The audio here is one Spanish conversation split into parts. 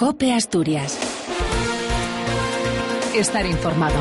COPE Asturias. Estar informado.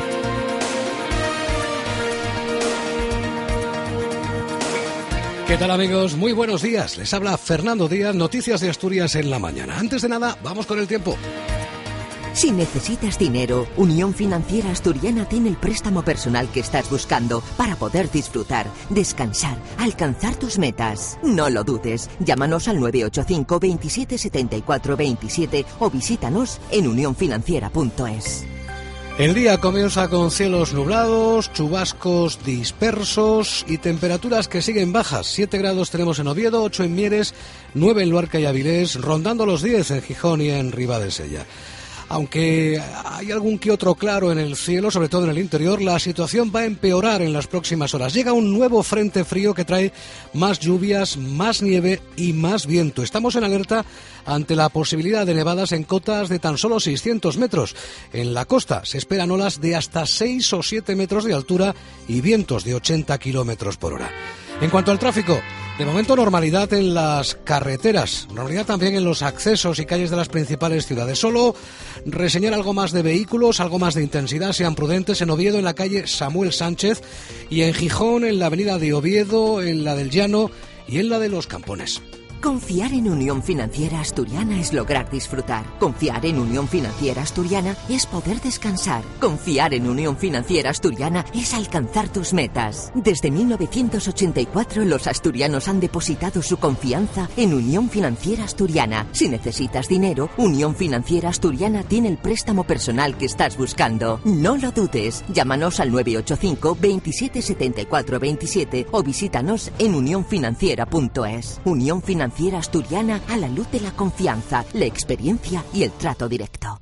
¿Qué tal, amigos? Muy buenos días. Les habla Fernando Díaz, Noticias de Asturias en la mañana. Antes de nada, vamos con el tiempo. Si necesitas dinero, Unión Financiera Asturiana tiene el préstamo personal que estás buscando para poder disfrutar, descansar, alcanzar tus metas. No lo dudes. Llámanos al 985 27 74 27 o visítanos en unionfinanciera.es. El día comienza con cielos nublados, chubascos dispersos y temperaturas que siguen bajas. 7 grados tenemos en Oviedo, 8 en Mieres, 9 en Luarca y Avilés, rondando los 10 en Gijón y en Ribadesella. Aunque hay algún que otro claro en el cielo, sobre todo en el interior, la situación va a empeorar en las próximas horas. Llega un nuevo frente frío que trae más lluvias, más nieve y más viento. Estamos en alerta ante la posibilidad de nevadas en cotas de tan solo 600 metros. En la costa se esperan olas de hasta 6 o 7 metros de altura y vientos de 80 kilómetros por hora. En cuanto al tráfico, de momento normalidad en las carreteras, normalidad también en los accesos y calles de las principales ciudades. Solo reseñar algo más de vehículos, algo más de intensidad, sean prudentes en Oviedo, en la calle Samuel Sánchez, y en Gijón, en la avenida de Oviedo, en la del Llano y en la de los Campones. Confiar en Unión Financiera Asturiana es lograr disfrutar. Confiar en Unión Financiera Asturiana es poder descansar. Confiar en Unión Financiera Asturiana es alcanzar tus metas. Desde 1984 los asturianos han depositado su confianza en Unión Financiera Asturiana. Si necesitas dinero, Unión Financiera Asturiana tiene el préstamo personal que estás buscando. No lo dudes. Llámanos al 985 27 74 27 o visítanos en unionfinanciera.es. Unión Financiera Asturiana, a la luz de la confianza, la experiencia y el trato directo.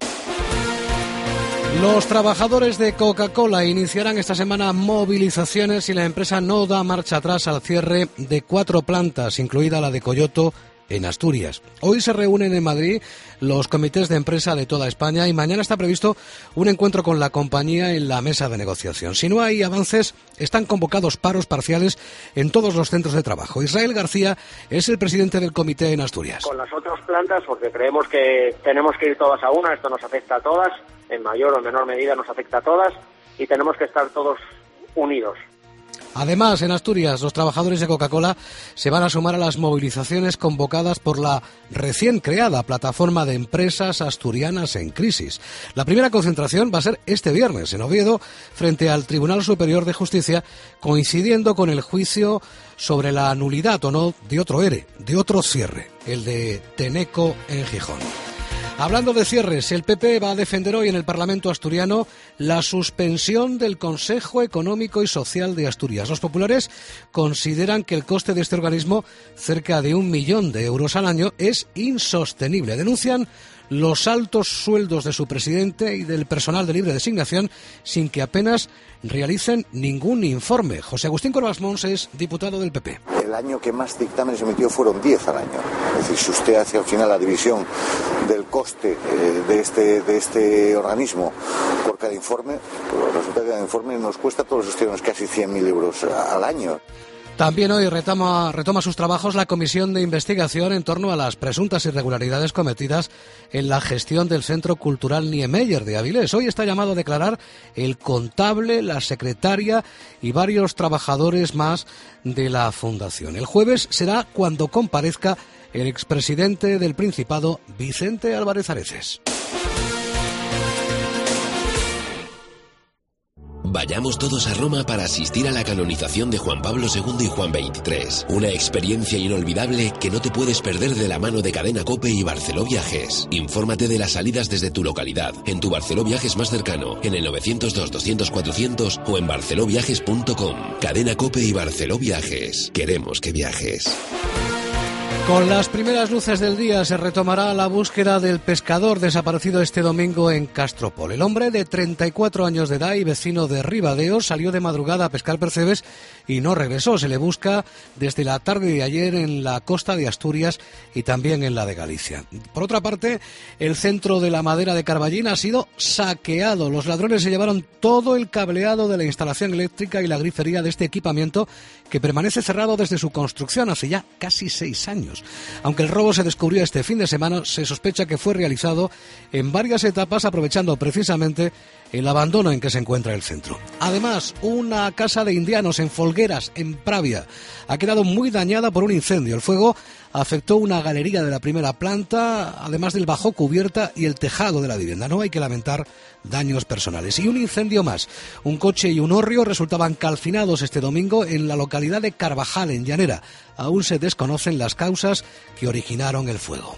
Los trabajadores de Coca-Cola iniciarán esta semana movilizaciones si la empresa no da marcha atrás al cierre de 4 plantas, incluida la de Coyoto, en Asturias. Hoy se reúnen en Madrid los comités de empresa de toda España y mañana está previsto un encuentro con la compañía en la mesa de negociación. Si no hay avances, están convocados paros parciales en todos los centros de trabajo. Israel García es el presidente del comité en Asturias. Con las otras plantas, porque creemos que tenemos que ir todas a una, esto nos afecta a todas, en mayor o menor medida nos afecta a todas y tenemos que estar todos unidos. Además, en Asturias, los trabajadores de Coca-Cola se van a sumar a las movilizaciones convocadas por la recién creada Plataforma de Empresas Asturianas en Crisis. La primera concentración va a ser este viernes en Oviedo, frente al Tribunal Superior de Justicia, coincidiendo con el juicio sobre la nulidad o no de otro ERE, de otro cierre, el de Tenneco en Gijón. Hablando de cierres, el PP va a defender hoy en el Parlamento asturiano la suspensión del Consejo Económico y Social de Asturias. Los populares consideran que el coste de este organismo, cerca de 1 millón de euros al año, es insostenible. Denuncian los altos sueldos de su presidente y del personal de libre designación sin que apenas realicen ningún informe. José Agustín Corbas Mons es diputado del PP. El año que más dictámenes emitió fueron 10 al año. Es decir, si usted hace al final la división del coste de este organismo por cada informe, pues resulta que cada informe nos cuesta a todos los asturianos casi 100.000 euros al año. También hoy retoma sus trabajos la comisión de investigación en torno a las presuntas irregularidades cometidas en la gestión del Centro Cultural Niemeyer de Avilés. Hoy está llamado a declarar el contable, la secretaria y varios trabajadores más de la fundación. El jueves será cuando comparezca el expresidente del Principado, Vicente Álvarez Areces. Vayamos todos a Roma para asistir a la canonización de Juan Pablo II y Juan XXIII. Una experiencia inolvidable que no te puedes perder de la mano de Cadena COPE y Barceló Viajes. Infórmate de las salidas desde tu localidad, en tu Barceló Viajes más cercano, en el 902-200-400 o en barceloviajes.com. Cadena COPE y Barceló Viajes. Queremos que viajes. Con las primeras luces del día se retomará la búsqueda del pescador desaparecido este domingo en Castropol. El hombre de 34 años de edad y vecino de Ribadeo salió de madrugada a pescar percebes y no regresó. Se le busca desde la tarde de ayer en la costa de Asturias y también en la de Galicia. Por otra parte, el centro de la madera de Carballín ha sido saqueado. Los ladrones se llevaron todo el cableado de la instalación eléctrica y la grifería de este equipamiento que permanece cerrado desde su construcción hace ya casi 6 años. puntos. Aunque el robo se descubrió este fin de semana, se sospecha que fue realizado en varias etapas, aprovechando precisamente el abandono en que se encuentra el centro. Además, una casa de indianos en Folgueras, en Pravia, ha quedado muy dañada por un incendio. El fuego afectó una galería de la primera planta, además del bajo cubierta y el tejado de la vivienda. No hay que lamentar daños personales. Y un incendio más. Un coche y un hórreo resultaban calcinados este domingo en la localidad de Carvajal, en Llanera. Aún se desconocen las causas que originaron el fuego.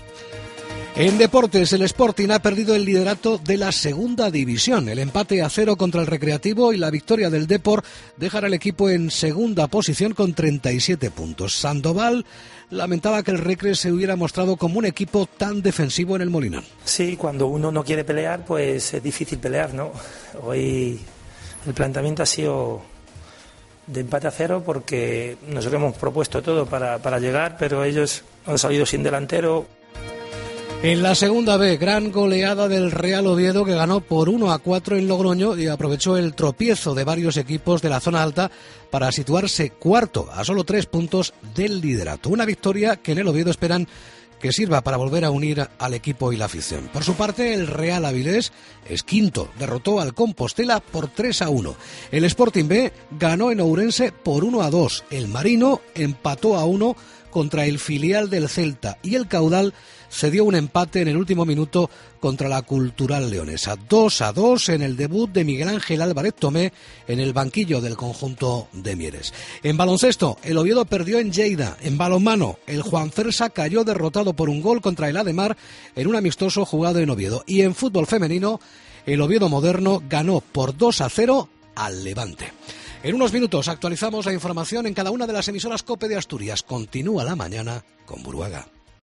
En deportes, el Sporting ha perdido el liderato de la segunda división. El empate a 0 contra el Recreativo y la victoria del Depor dejan al equipo en segunda posición con 37 puntos. Sandoval lamentaba que el Recre se hubiera mostrado como un equipo tan defensivo en el Molinón. Sí, cuando uno no quiere pelear, pues es difícil pelear, ¿no? Hoy el planteamiento ha sido de empate a 0 porque nosotros hemos propuesto todo para llegar, pero ellos han salido sin delantero. En la segunda B, gran goleada del Real Oviedo, que ganó por 1-4 en Logroño y aprovechó el tropiezo de varios equipos de la zona alta para situarse cuarto, a solo 3 puntos del liderato. Una victoria que en el Oviedo esperan que sirva para volver a unir al equipo y la afición. Por su parte, el Real Avilés es quinto, derrotó al Compostela por 3-1. El Sporting B ganó en Ourense por 1-2. El Marino empató a 1 contra el filial del Celta y el Caudal se dio un empate en el último minuto contra la Cultural Leonesa. 2-2 en el debut de Miguel Ángel Álvarez Tomé en el banquillo del conjunto de Mieres. En baloncesto, el Oviedo perdió en Lleida. En balonmano, el Juanfersa cayó derrotado por un gol contra el Ademar en un amistoso jugado en Oviedo. Y en fútbol femenino, el Oviedo Moderno ganó por 2-0 al Levante. En unos minutos actualizamos la información en cada una de las emisoras COPE de Asturias. Continúa la mañana con Buruaga.